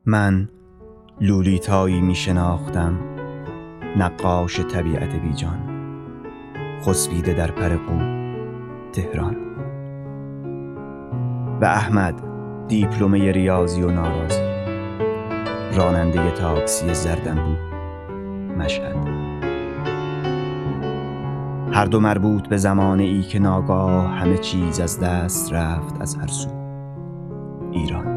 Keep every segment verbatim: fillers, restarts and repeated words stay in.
من لولیتایی می شناختم، نقاش طبیعت بیجان، خسبیده در پر قو تهران. و احمد دیپلمه ریاضی و نارازی، راننده تاکسی زردنبو مشهد. هر دو مربوط به زمانه ای که ناگاه همه چیز از دست رفت از هر سو. ایران.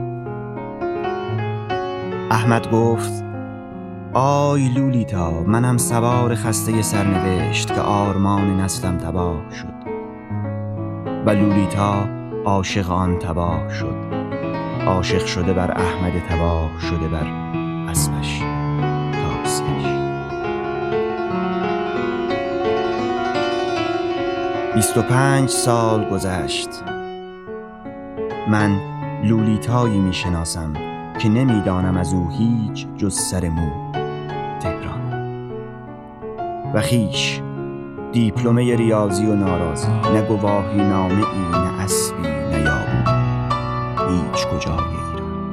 احمد گفت: آی لولیتا، منم سوار خسته سرنوشت که آرمان نسلم تباه شد. و لولیتا عاشق آن تباه شد، عاشق شده بر احمد تباه شده بر اسبش تاکسیش. بیست و پنج سال گذشت. من لولیتایی می شناسم که نمی دانم از او هیچ جز سر مو تهران. و خیش دیپلمه ریاضی و نارازی، نه گواهی نامه ای، نه اسبی، نه یابو، هیچ کجای ایران.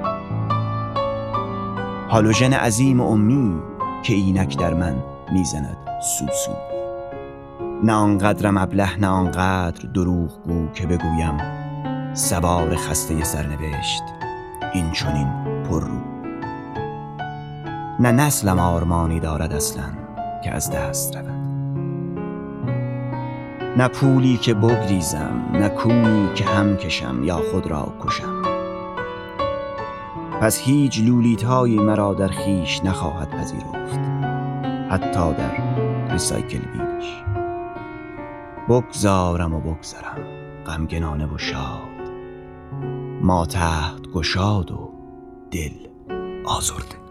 هالوژن عظیم امی که اینک در من میزند سوسو. نه آنقدرم ابله، نه آنقدر دروغ گو که بگویم سوار خسته سرنوشت این چنین پر رو. نه نسلم آرمانی دارد اصلا که از دست رود، نه پولی که بگریزم، نه کونی که هم کشم یا خود را کشم. پس هیچ لولیتایی مرا در خیش نخواهد پذیرفت، حتی در ریسایکل بینش. بگذارم و بگذرم غمگنانه و شاد، ما تحت گشاد و دل آزرده.